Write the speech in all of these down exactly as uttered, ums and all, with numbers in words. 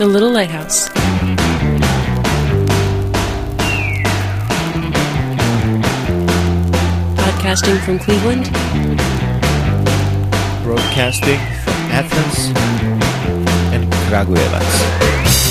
The Little Lighthouse. Podcasting from Cleveland. Broadcasting from Athens and Kragujevac.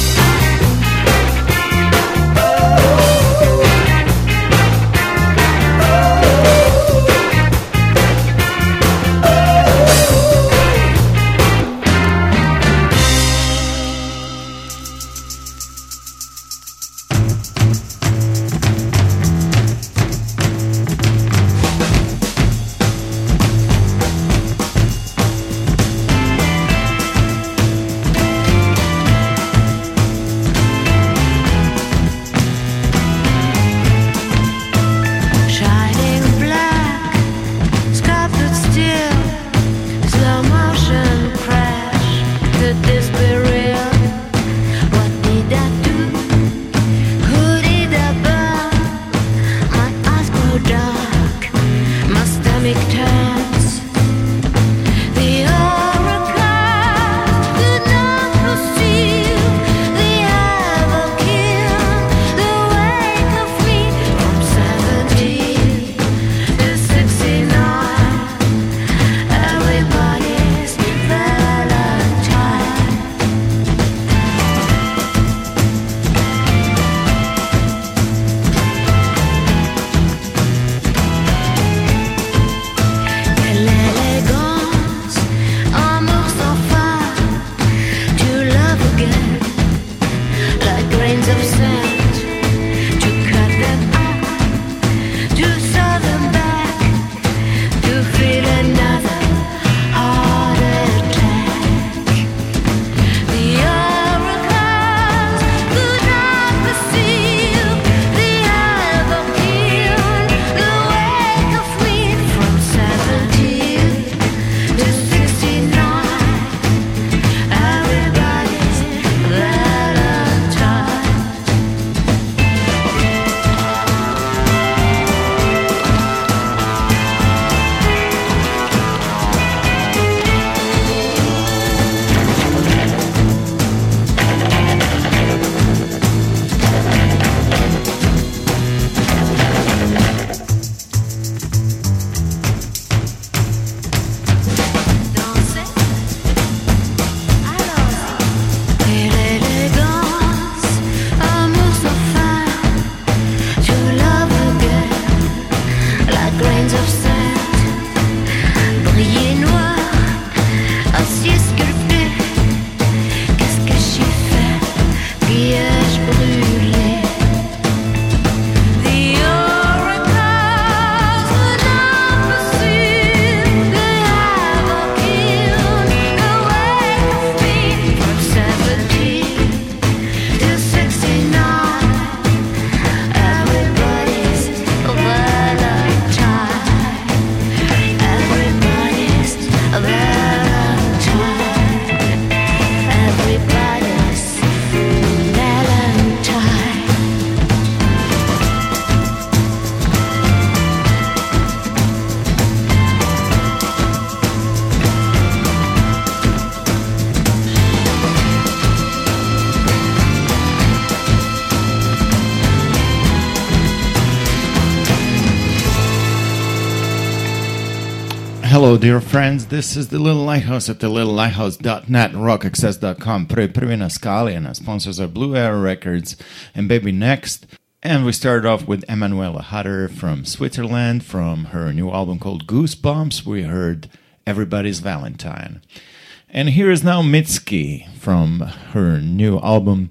Hello, dear friends. This is The Little Lighthouse at the little lighthouse dot net and rock access dot com. Prvi, prvi na skali, and our sponsors are Blue Air Records and Baby Next. And we started off with Emanuela Hutter from Switzerland. From her new album called Goosebumps, we heard Everybody's Valentine. And here is now Mitski from her new album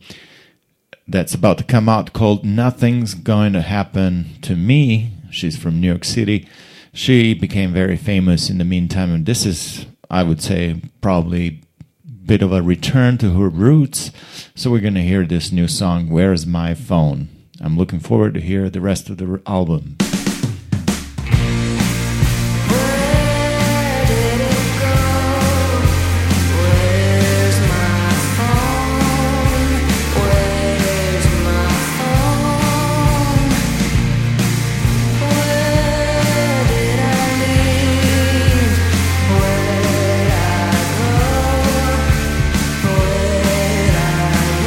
that's about to come out called Nothing's Going to Happen to Me. She's from New York City. She became very famous in the meantime, and this is, I would say, probably a bit of a return to her roots. So we're going to hear this new song, Where's My Phone? I'm looking forward to hear the rest of the album. Where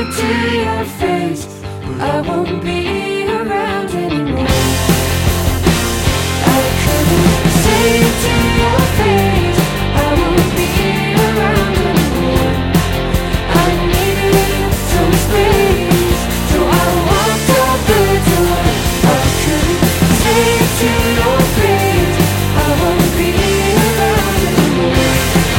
it to your face, but I won't be around anymore. I couldn't say it to your face, I won't be around anymore. I needed some space, so I walked out the door. I couldn't say it to your face, I won't be around anymore.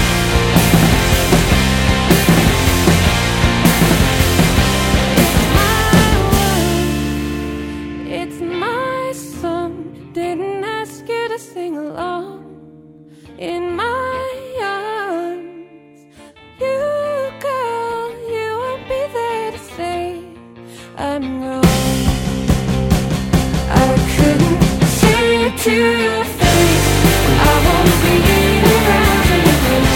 It's my song, didn't ask you to sing along. In my arms, you girl, you won't be there to say I'm wrong. I couldn't say it to your face, I won't be around anymore.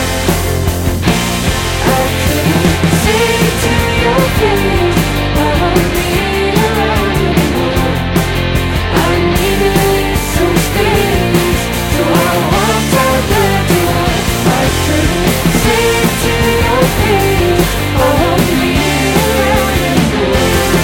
I couldn't say it to your face, I won't be around anymore. I needed some space, so I walked out the door. I couldn't say it to your face, I won't be around anymore.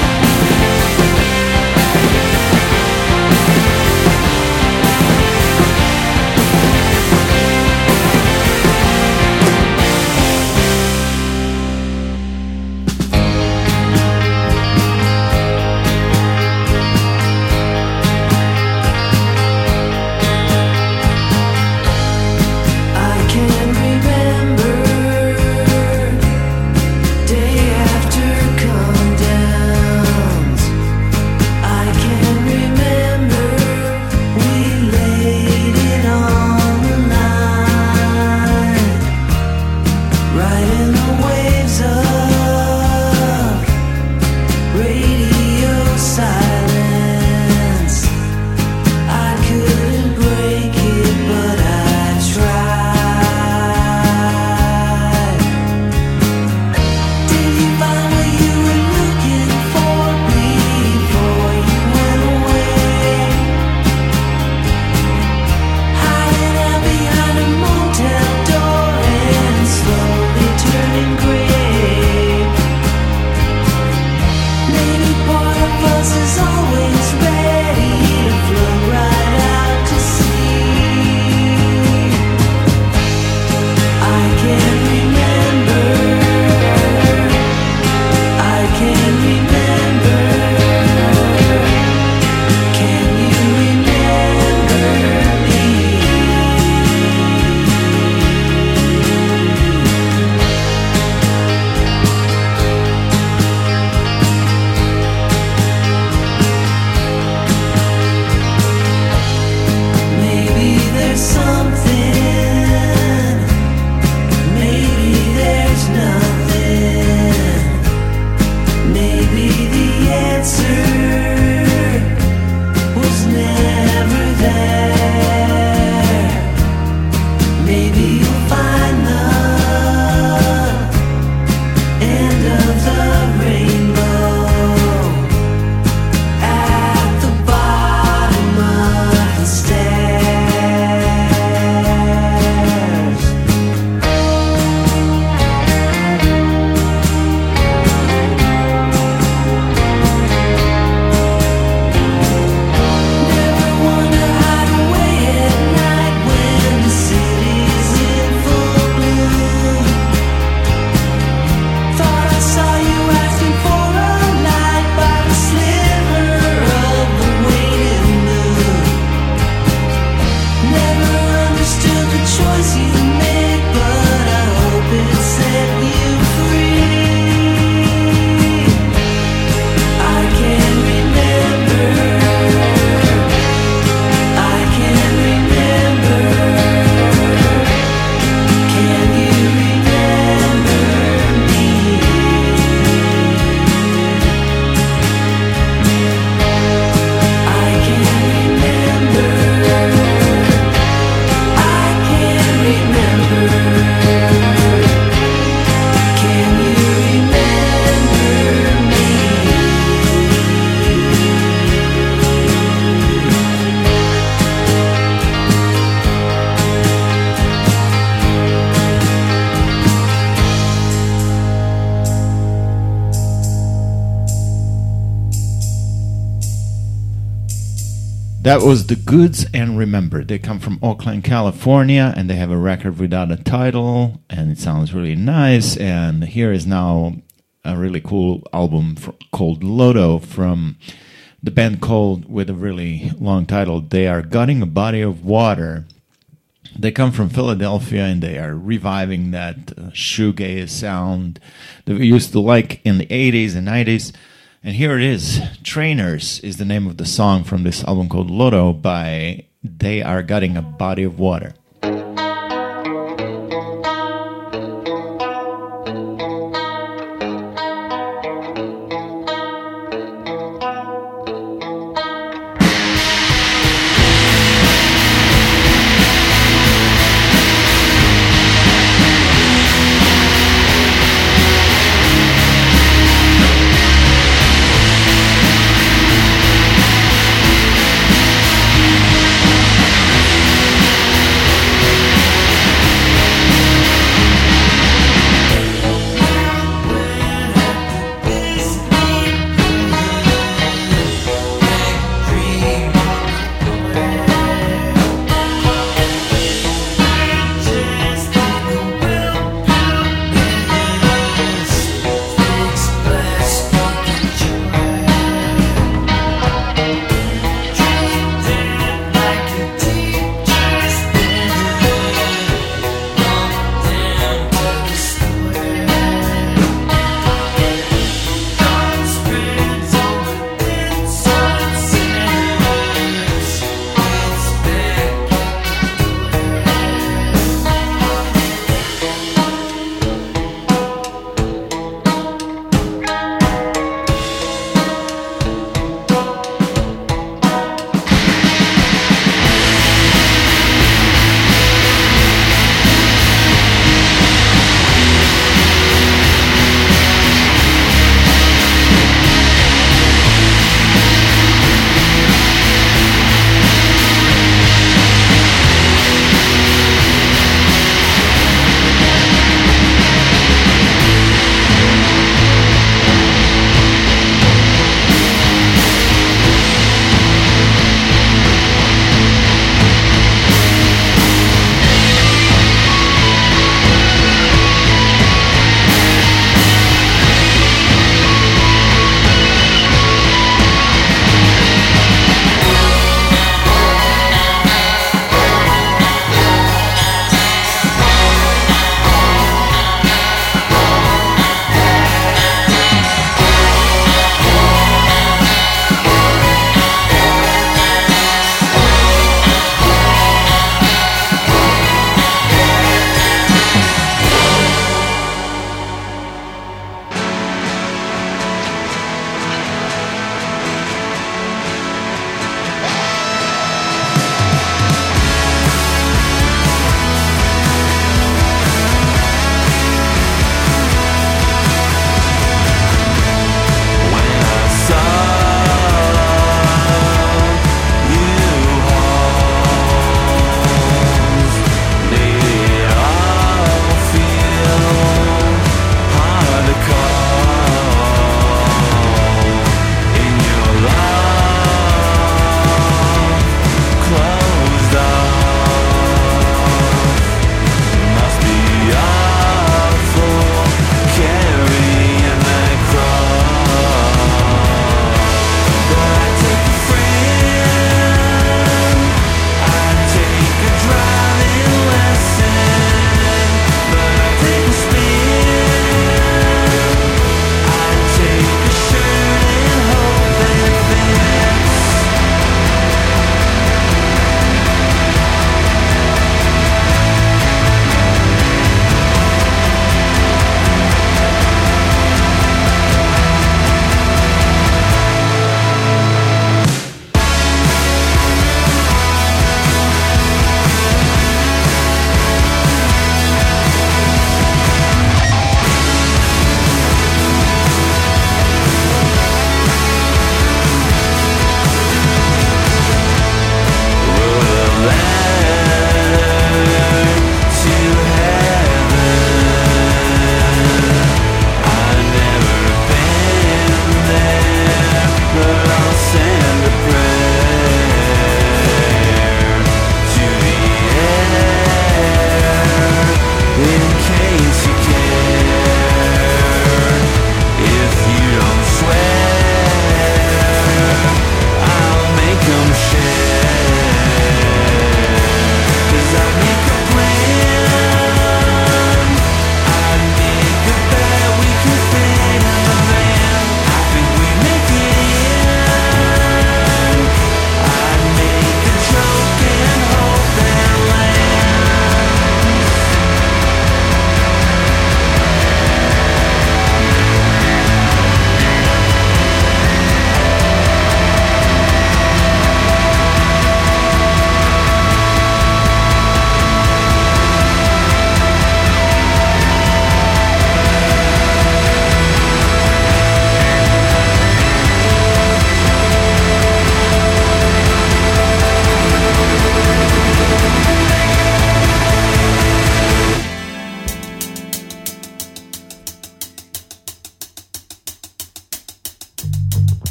I can remember day after come downs. I can remember we laid it on the line, riding the waves of radio silence. I couldn't break it, but I tried. Did you find what you were looking for before you went away? Hiding out behind a motel door and slowly turning gray. Maybe part of us is always ready to float right out to sea. I can remember, I can remember. Can you remember me? Maybe there's something, maybe there's nothing. Maybe the answer was never there. Maybe you'll find the end of the rainbow at the bottom of the stairs. Never wanna hide away at night when the city's in full bloom. Thought I saw you That was The Goods and Remember. They come from Oakland, California, and they have a record without a title, and it sounds really nice. And here is now a really cool album for, called Lodo from the band called, with a really long title, They Are Gutting a Body of Water. They come from Philadelphia, and they are reviving that uh, shoegaze sound that we used to like in the eighties and nineties. And here it is. Trainers is the name of the song from this album called Lodo by They Are Gutting a Body of Water. Thank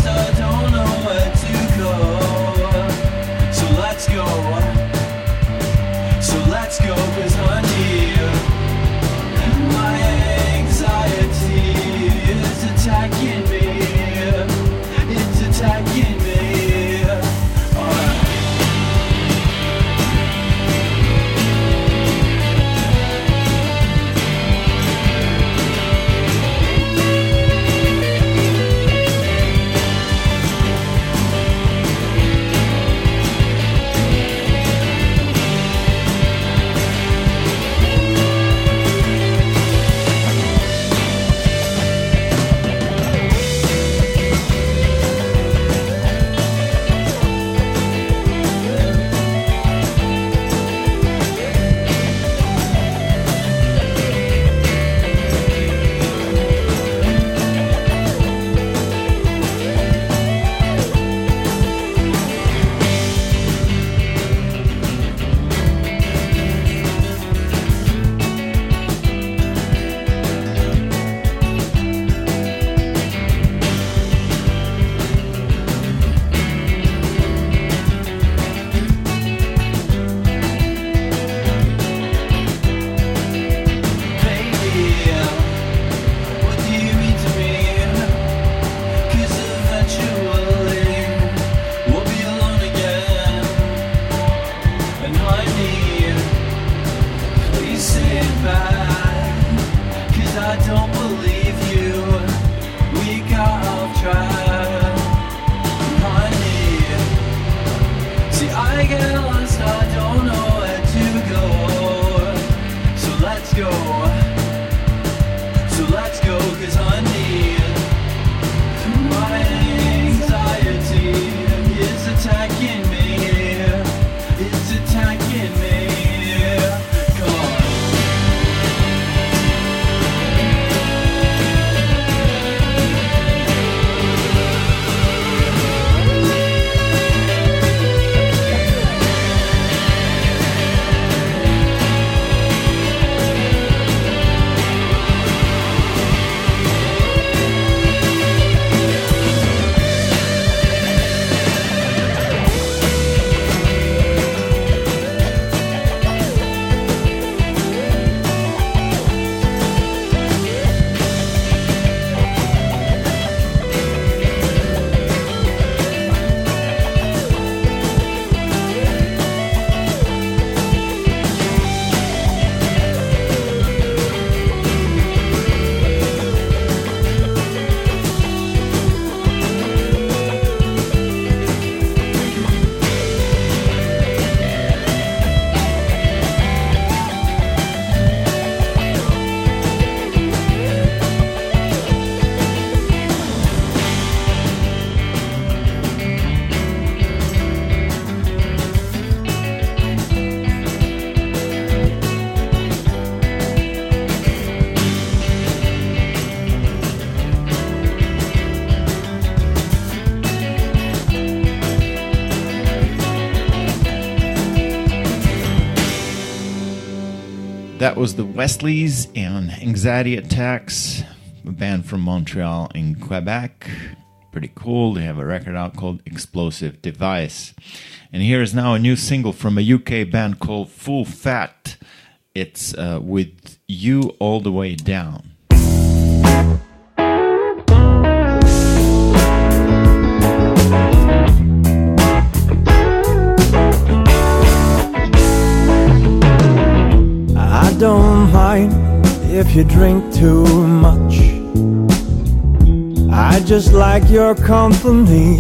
lost, I don't know where to go. So let's go. So let's go, 'cause honey, my anxiety is attacking me. It's attacking me. Alright. That was the Wesleys and Anxiety Attacks, a band from Montreal in Quebec. Pretty cool. They have a record out called Explosive Device. And here is now a new single from a U K band called Full Fat. It's uh, With You All the Way Down. I don't mind if you drink too much. I just like your company.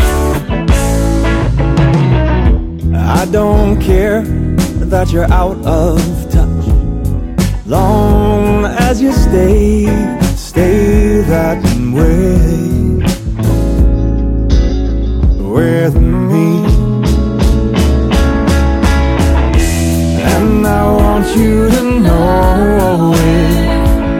I don't care that you're out of touch, long as you stay, stay that way with me. And I want you to know it,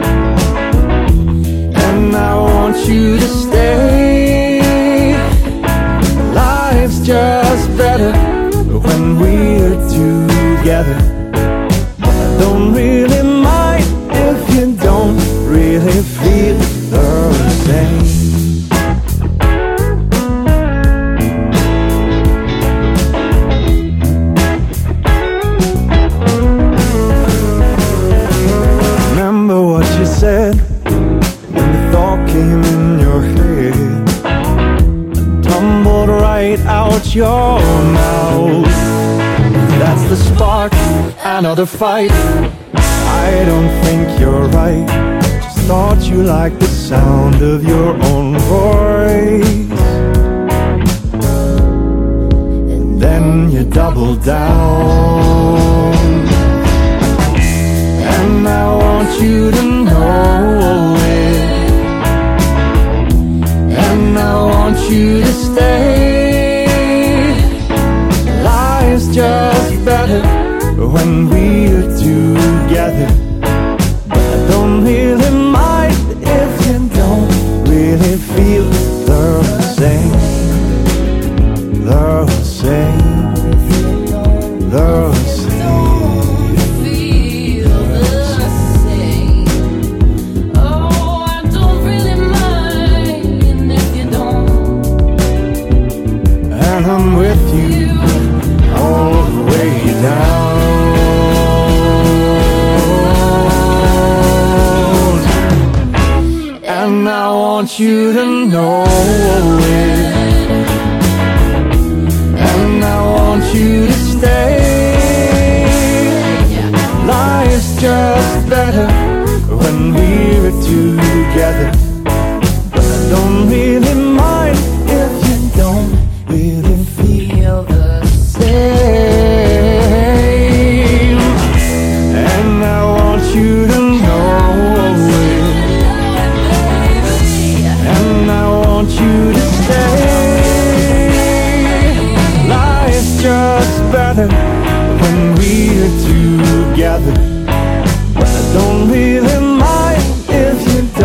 and I want you to stay. Life's just better when we're together. I don't really mind if you don't really feel the same. right out your mouth. That's the spark, another fight. I don't think you're right. Just thought you liked the sound of your own voice. And then you double down. And I want you to know it. And I want you to stay. Life's just better when we're together. But I don't really mind if you don't really feel the same. The same. The same. I'm with you all the way down. And I want you to know it. And I want you to stay. Life's just better when we're together. But I don't really mind if you don't really feel the same. And I want you to know it. And I want you to stay. Life's just better when we're together. But I don't really mind if you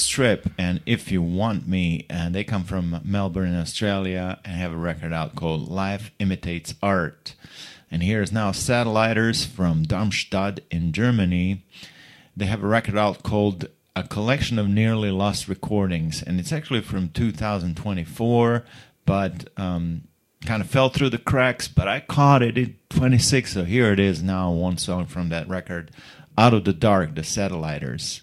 Strip and If You Want Me, and they come from Melbourne, Australia, and have a record out called Life Imitates Art. And here's now Satelliters from Darmstadt in Germany. They have a record out called A Collection of Nearly Lost Recordings, and it's actually from two thousand twenty-four, but um, kind of fell through the cracks, but I caught it in twenty-six, so here it is now, one song from that record, Out of the Dark, the Satelliters.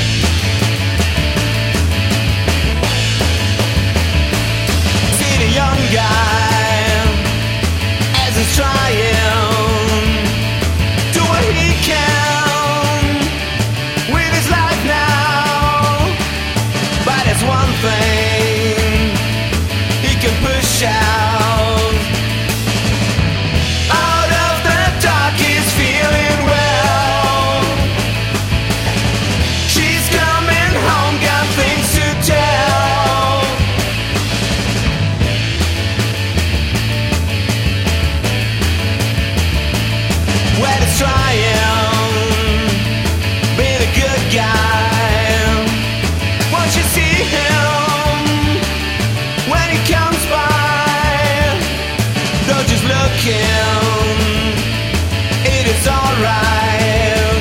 See the young guy as he's trying, do what he can with his life now. But it's one thing he can push out. Out of the dark he's feeling well. She's coming home, got things to tell. Well, it's trying, be the good guy. Once you see him, when he comes by, don't just look him, it is alright.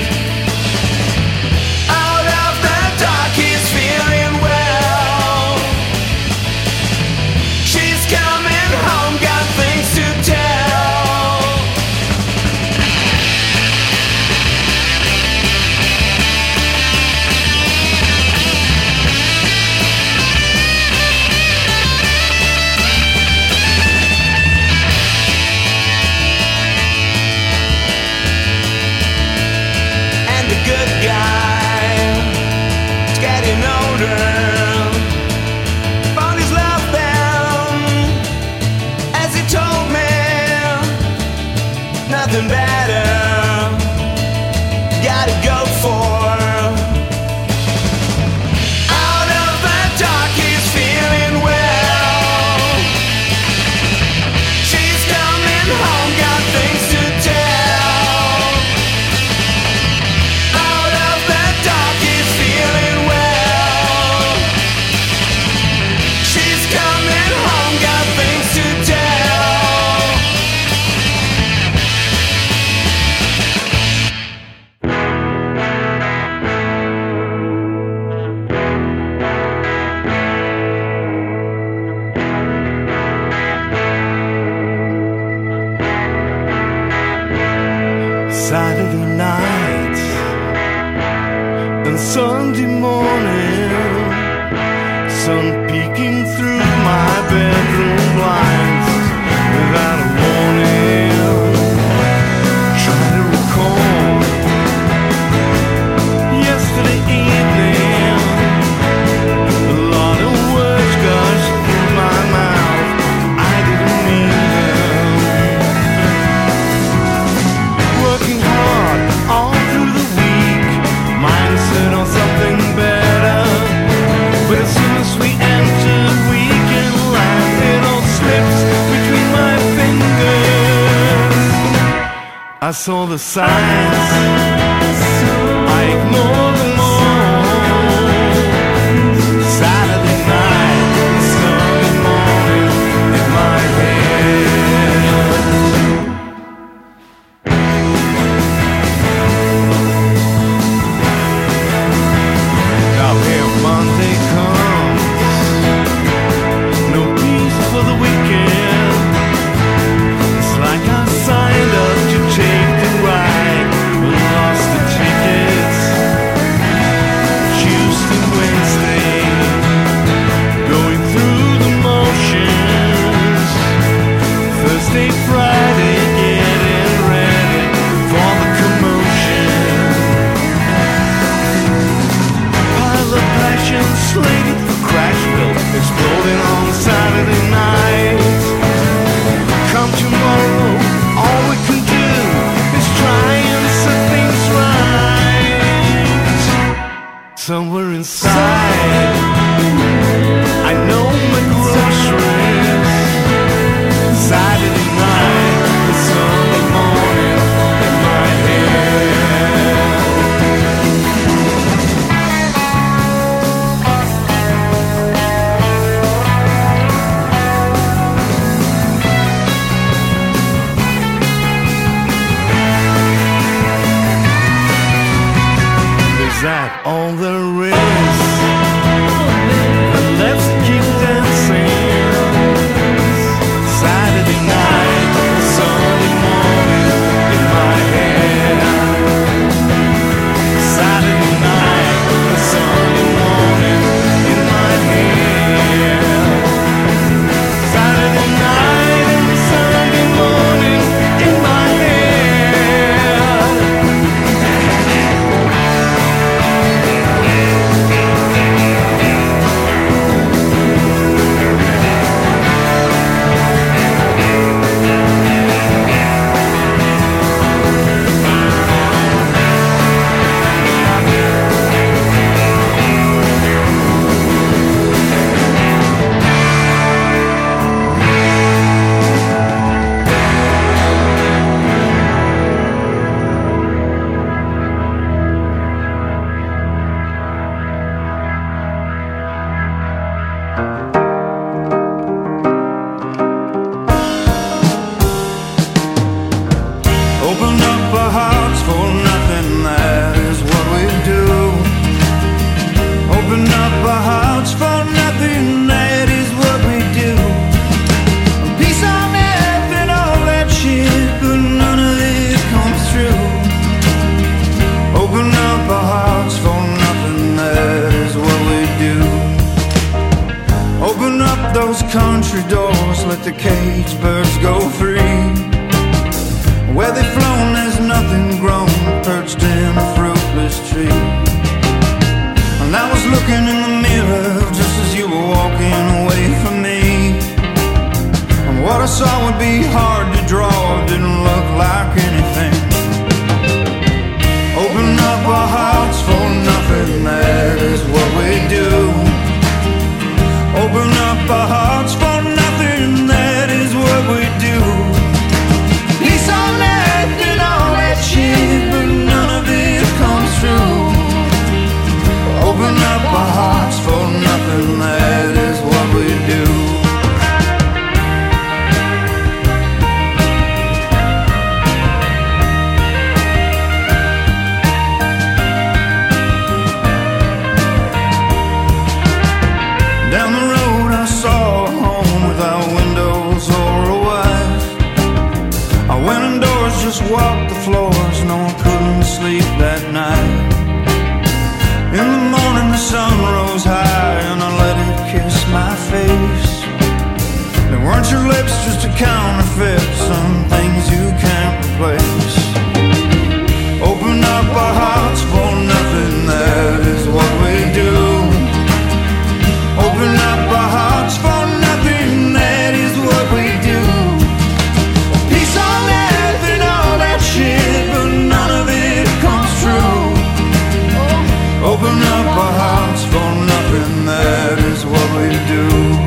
Out of the dark he's feeling well. She's coming home, got things to tell. And the good guy is getting older. Found his love then, as he told me, nothing better. Gotta go for. Out of the dark he's feeling well. She's coming home, got things to tell. Out of the dark he's feeling well. She's coming home, got things to tell. Saturday night and Sunday morning, sun peeking through my bedroom blinds without a warning. Try to recall yesterday evening, a lot of words gushed through my mouth. I didn't mean them. Working hard all through the week, mindset on something better. But as soon as we enter weekend life, it all slips between my fingers. I saw the signs, I ignored them all. Saturday night, Sunday morning in my head. Now here Monday comes, no peace for the weekend. It's like I signed up to take the ride, but lost the tickets. Tuesday, Wednesday, going through the motions. Thursday, Friday, getting ready for the commotion. Pile of passion slated for Crashville, exploding on Saturday night. Come tomorrow, all we can do is try and set things right. Somewhere inside, I know my groceries. Saturday night, the Sunday morning in my head. hearts for nothing, that is what we do. Peace on earth and all that shit, but none of it comes true. Open up our hearts for nothing, that is what we do. Open up those country doors, let the cage birds go free. Where they've flown there's nothing grown, perched in a fruitless tree. And I was looking in the mirror just as you were walking away from me. And what I saw would be hard to draw, didn't look like anything. Open up our hearts for nothing, that is what we do. Open up our hearts for nothing, that is what we do. Peace on earth and all that shit, but none of it comes true. Open up our hearts for nothing, that is what we do. Down the road I saw a home without windows or a wife. I went indoors, just walked the floors, no one couldn't sleep that night. In the morning the sun rose high and I let it kiss my face. They weren't your lips, just a counterfeit, some things you can't replace. Open up our hearts for nothing, that is what we do. Open up our hearts for nothing, that is what we do. Peace on earth and all that shit, but none of it comes true. Open up our hearts for nothing, that is what we do.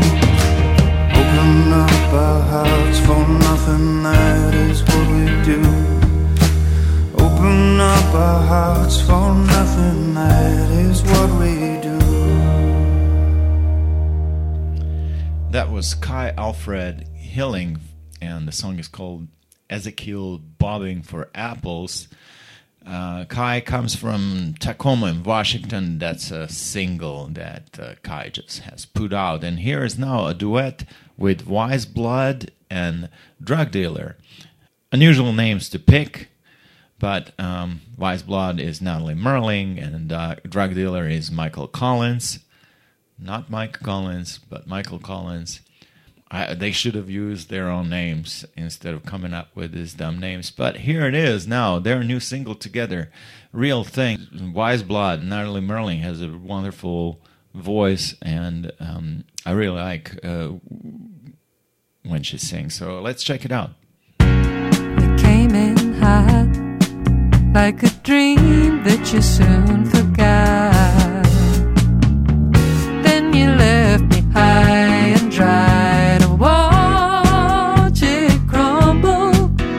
Open up our hearts for nothing, that is what we do. Open up our hearts for nothing, that is what we do. That was Kai Alfred Hilling, and the song is called Ezekiel Bobbing for Apples. Uh, Kai comes from Tacoma in Washington. That's a single that uh, Kai just has put out. And here is now a duet with Wise Blood and Drug Dealer. Unusual names to pick, but um, Wise Blood is Natalie Merling, and uh, Drug Dealer is Michael Collins. Not Mike Collins, but Michael Collins. I, they should have used their own names instead of coming up with these dumb names. But here it is now, their new single together, Real Thing. Wise Blood, Natalie Merling has a wonderful voice, and um, I really like uh, when she sings. So let's check it out. You came in hot, like a dream that you soon forgot. Then you left me high and dry to watch it crumble.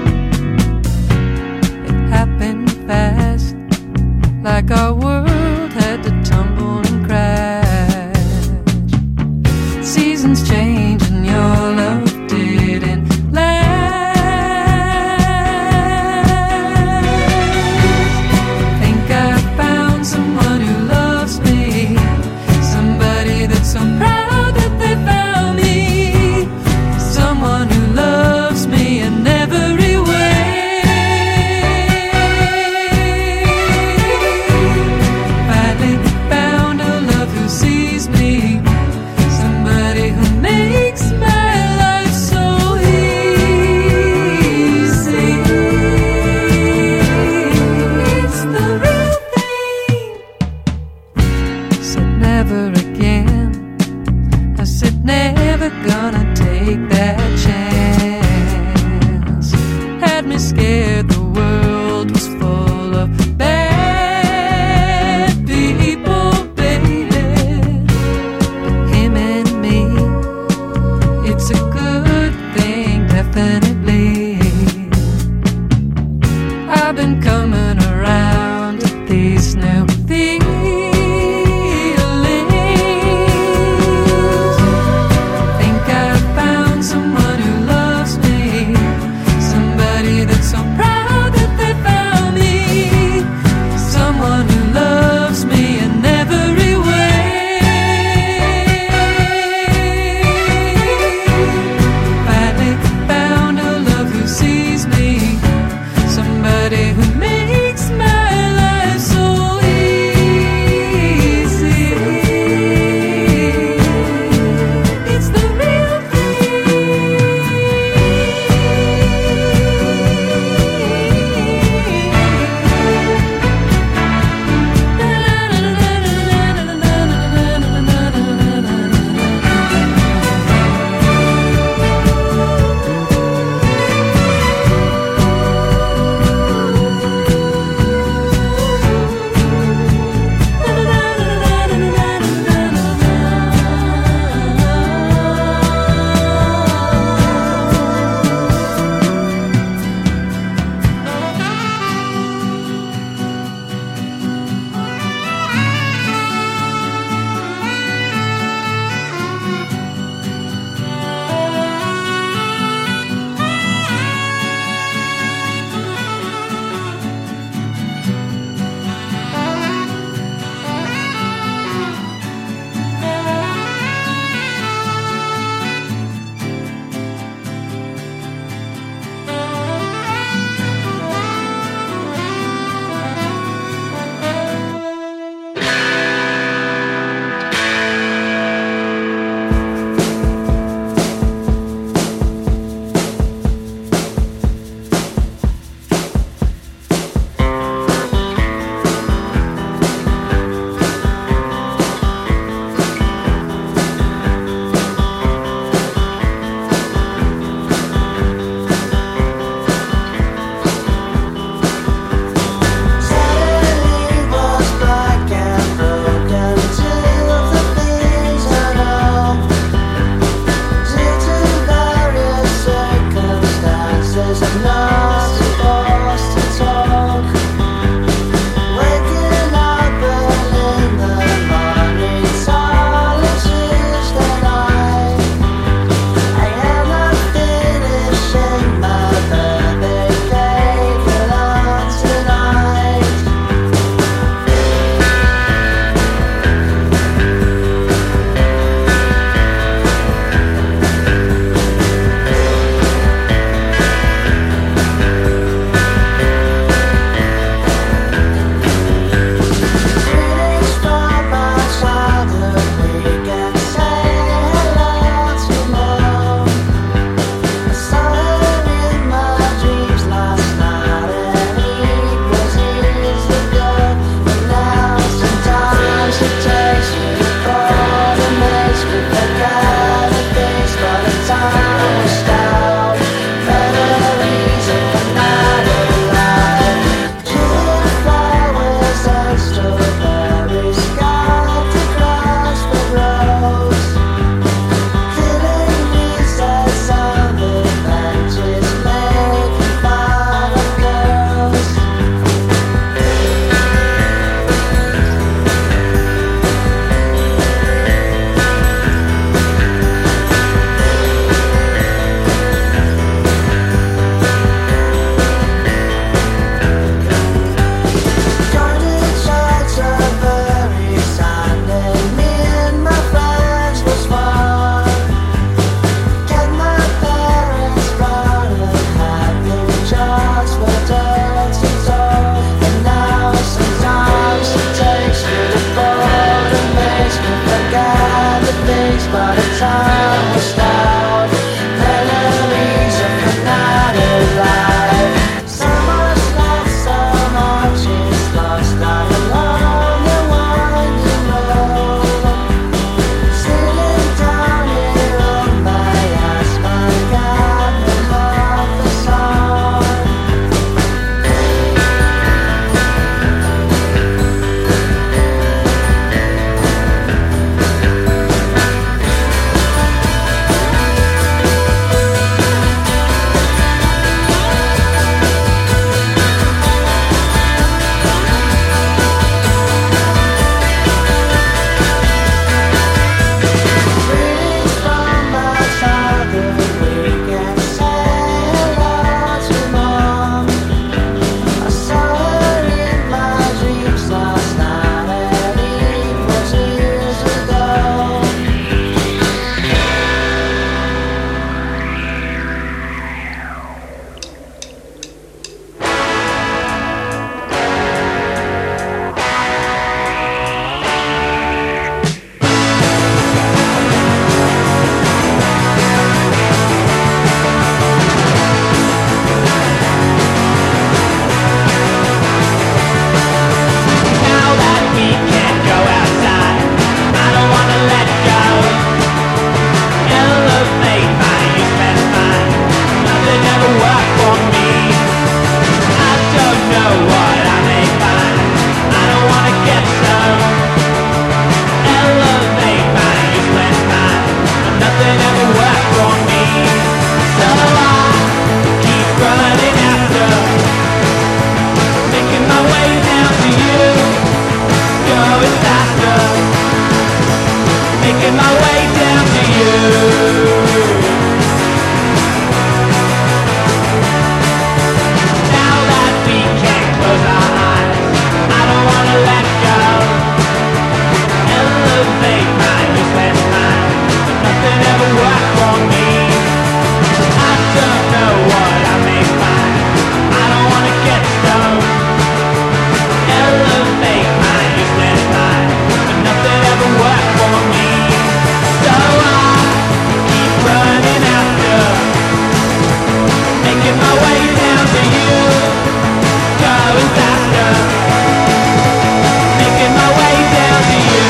It happened fast, like our world had to tumble and crash. Seasons change and your love didn't last. Think I found someone who loves me, somebody that's so proud that they found me, someone who loves me in every way. Finally found a love who sees me, somebody who makes my life so easy. It's the real thing. Said never again. I said never gonna take that chance. Had me scared, the world was full of bad people, baby. But him and me, it's a good thing, definitely. I've been coming around to these new feelings. Think I found someone but the time was stopped. Memories of the night alive. So much lost, so much is lost. I'm along the winding road. Sitting down here on my ass, my God, the love the song. Dreams from my childhood, wake and say hello to mom. I saw her in my dreams last night, and it was years ago. Now that we can't go outside, I don't wanna let go. Elevate my youth and mine. Nothing ever worked for me. I don't know what I may find. I don't wanna get stoned. Elevate my youth and mine. Nothing ever worked for me. So I keep running after, making my way down to you. Going faster, making my way down to you. Now that we can't close our eyes, I don't wanna let go. Elevate my youth and mine, but nothing ever worked for me. I don't know what I may find. I don't wanna get stoned. Elevate my youth and mine, but nothing ever worked for me. So I keep running after, making my way down to you. Going faster, making my way down to you.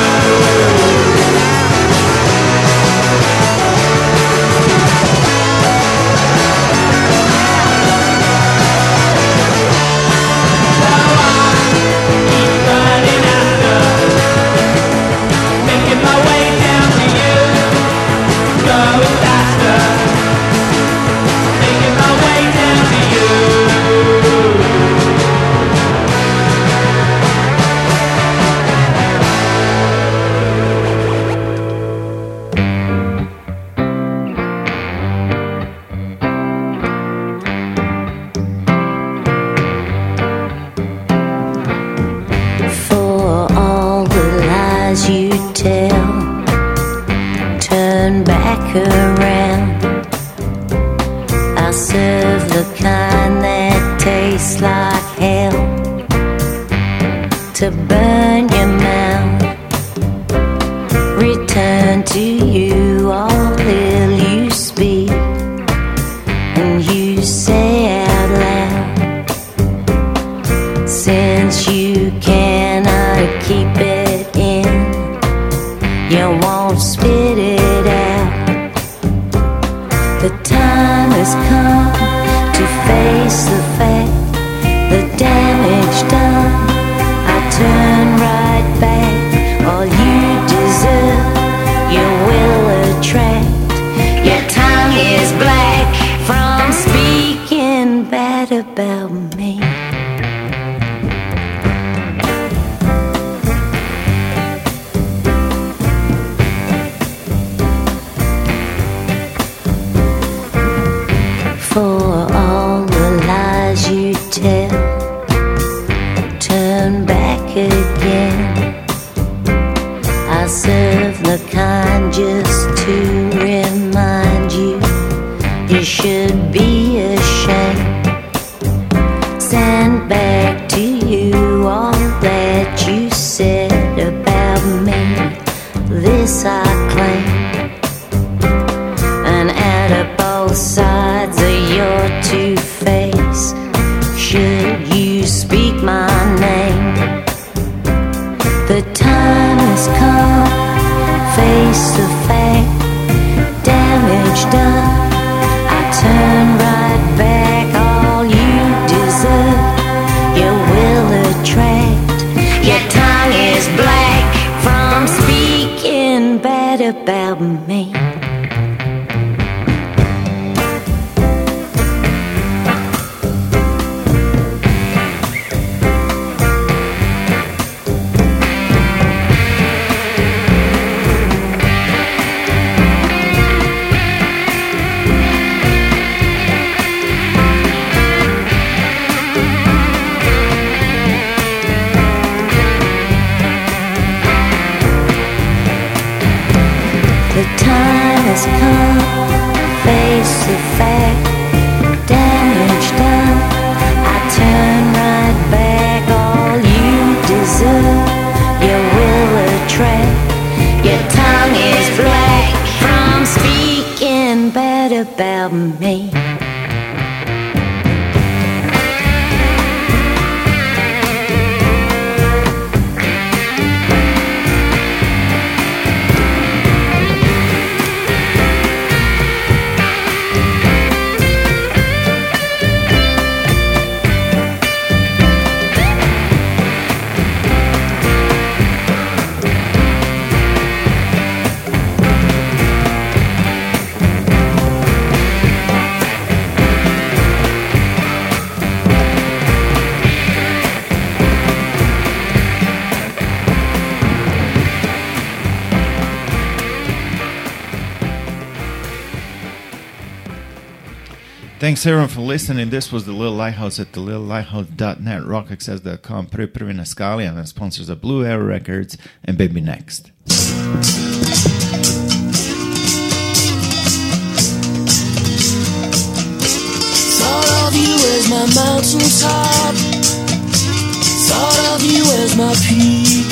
So I keep running after, making my way down to you. Going faster, making my way down to you. For all the lies you tell, turn back around. I serve the kind that tastes like hell, to burn your mouth. Return to you all ill you speak, and you say out loud. Since you cannot keep it in, you won't spit it out. The time has come to face the fact, the damage done. I turn right back. All you deserve, you will attract. Your tongue is black from speaking bad about me. For all the lies you tell, turn back again. I serve the kind just to remind you, you should be ashamed. Send back to you all that you said about me. This I claim. face the fact, damage done. I turn right back. All you deserve, you will attract. Your tongue is black from speaking bad about me. The time has come, face the fact, damage done. I turn right back. All you deserve, you will attract. Your tongue is black from speaking bad about me. Thanks everyone for listening. This was The Little Lighthouse at the little lighthouse dot net, rock access dot com, Prvi Prvi na Skali, and the sponsors are Blue Air Records and Baby Next. Thought of you as my mountaintop, thought of you as my peak.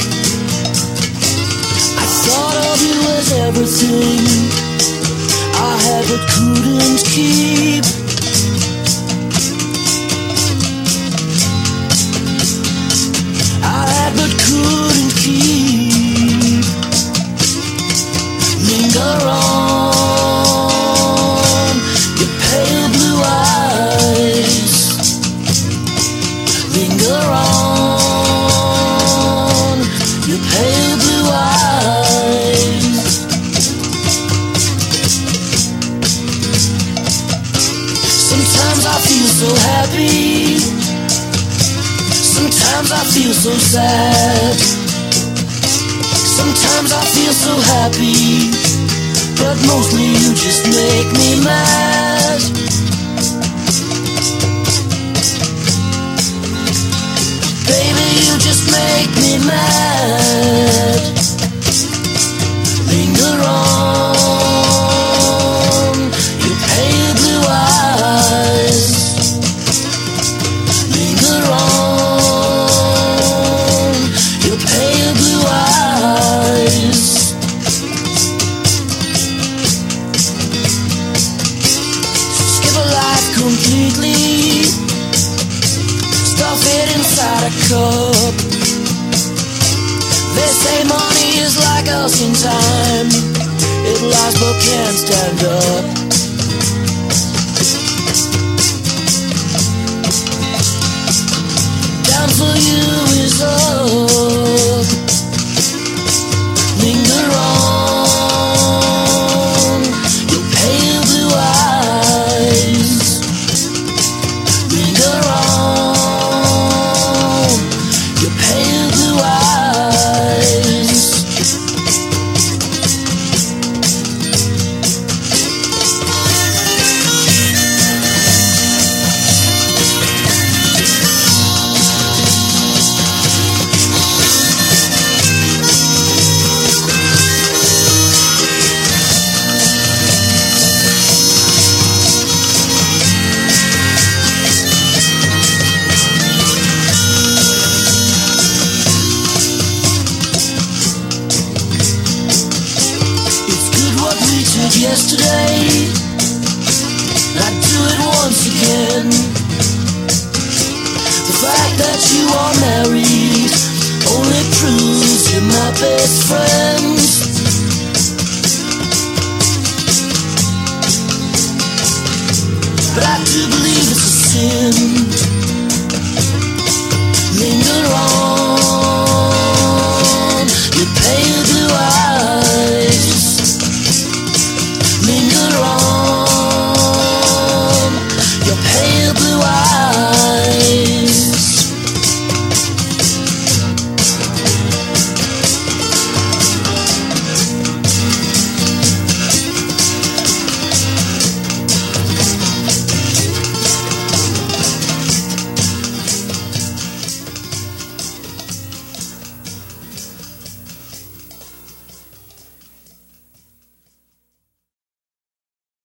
I thought of you as everything I had but couldn't keep. I had but couldn't keep. Linger on, your pale blue eyes. Linger on, your pale blue eyes. Sometimes I feel so happy, sometimes I feel so sad. Sometimes I feel so happy, but mostly you just make me mad. Baby, you just make me mad. Linger on, your pale blue eyes. Linger on, your pale blue eyes. Skip a life completely, stuff it inside a cup. They say money is like us in time, it lies but can't stand up. Down for you is up. Linger on, your pale blue eyes. Linger on, your pale blue eyes. Yesterday, I'd do it once again. The fact that you are married only proves you're my best friend.